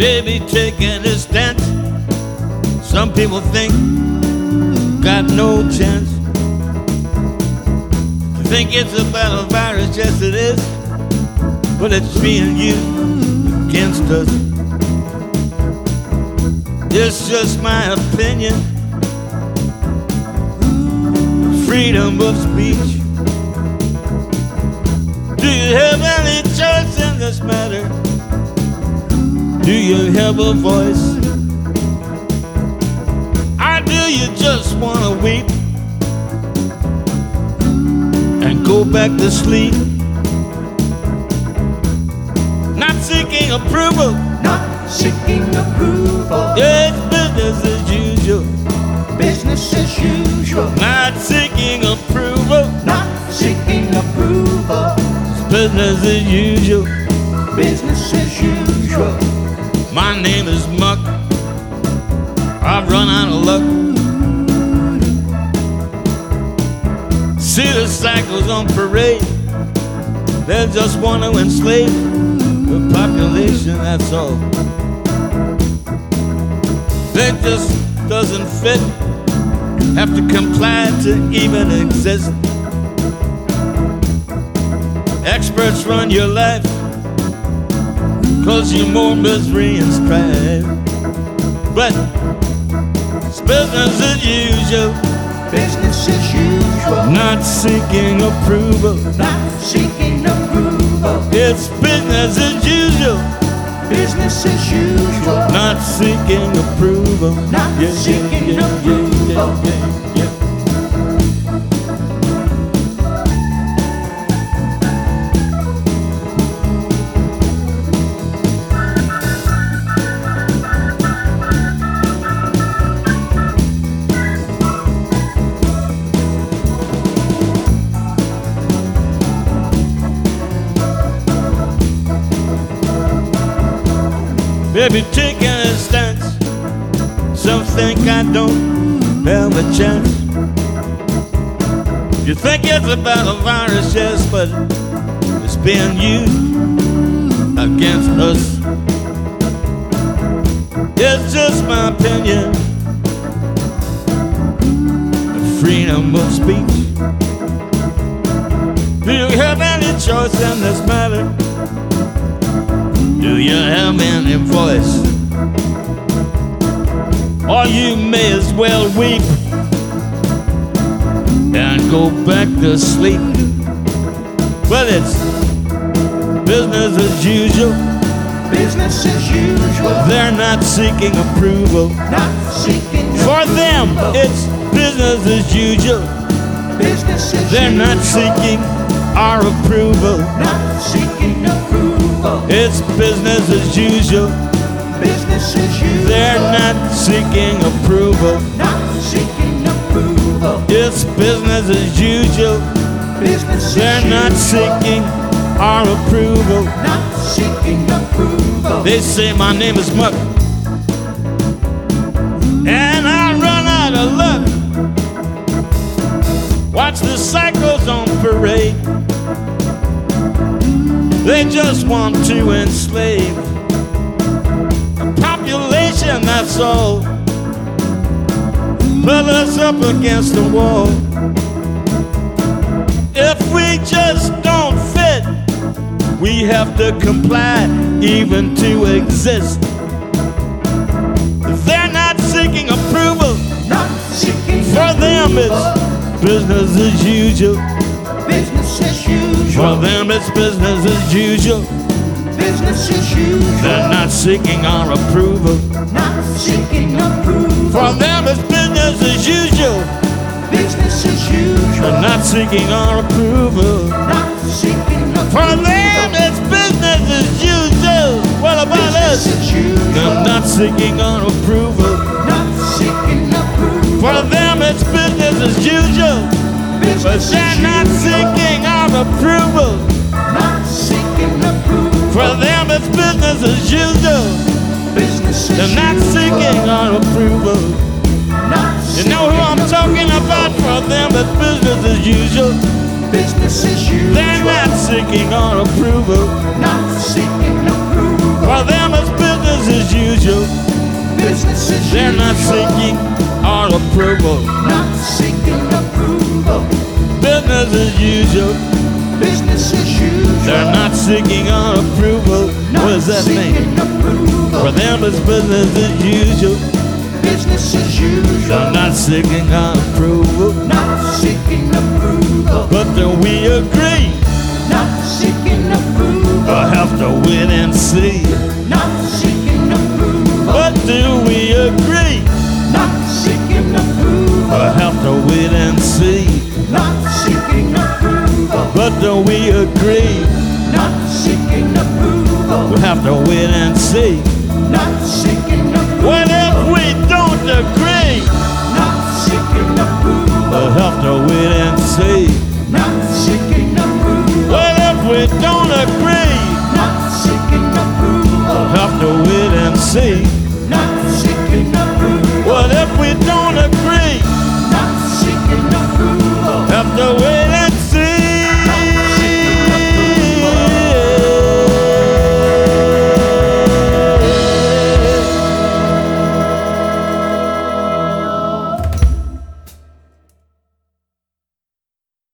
Baby taking a stance. Some people think got no chance. You think it's a battle virus, yes it is, but it's me and you against us. It's just my opinion. Freedom of speech. Do you have any choice in this matter? Do you have a voice? Or do you just wanna weep and go back to sleep? Not seeking approval. Not seeking approval. It's business as usual. Business as usual. Not seeking approval. Not seeking approval. It's business as usual. Business as usual. My name is Muck. I've run out of luck. See the cycles on parade. They just want to enslave the population, that's all. That just doesn't fit. Have to comply to even exist. Experts run your life, cause you more misery and strife. But it's business as usual. Business as usual. Not seeking approval. Not seeking approval. It's business as usual. Business as usual. Not seeking approval. Not seeking approval. Yeah. Baby taking a stance. Some think I don't have a chance. You think it's about a virus, yes, but it's being used against us. It's just my opinion. The freedom of speech. Do you have any choice in this matter? Do you have any voice? Or you may as well weep and go back to sleep. Well, it's business as usual. Business as usual. They're not seeking approval. Not seeking For approval. them, it's business as usual. Business as They're usual. not seeking our approval. Not seeking approval. It's business as usual. Business as usual. They're not seeking approval. Not seeking approval. It's business as usual. Business as They're not usual. seeking our approval. Not seeking approval. They say my name is Muck, and I run out of luck. Watch the cycles on parade. They just want to enslave a population, that's all. Put us up against the wall. If we just don't fit, we have to comply even to exist. They're not seeking approval. Not seeking For them it's approval. business as usual. Business as usual. For them it's business as usual. Business as usual. They're not seeking our approval. Not seeking approval. For them it's business as usual. Business as usual. They're not seeking our approval. Not seeking approval. For them it's business as usual. What about Business us? as usual. They're not seeking our approval. Not seeking approval. For them it's business as usual. But Business they're as not usual. seeking our approval. Not seeking approval. For them it's business as usual. Business as They're not usual. seeking our approval. Not You know who I'm seeking talking approval. about? For them it's business as usual. Business as usual. They're not seeking our approval. Not seeking approval. For them it's business as usual. Business as They're not usual. seeking our approval. Not seeking approval. Business as usual. Business as usual. They're not seeking our approval. What does that mean? Seeking approval. For them it's business as usual. Business as usual. They're not seeking our approval. Not seeking approval. But do we agree? Not seeking approval. Or have to wait and see? Not seeking approval. But do we agree? Not seeking approval. Or have to wait and see? Not seeking approval. But do we agree? Not seeking approval. We'll have to wait and see. Not seeking approval. What if we don't agree? Not seeking approval. We'll have to wait and see. Not seeking approval. What if we don't agree? Not seeking approval. We'll have to wait and see.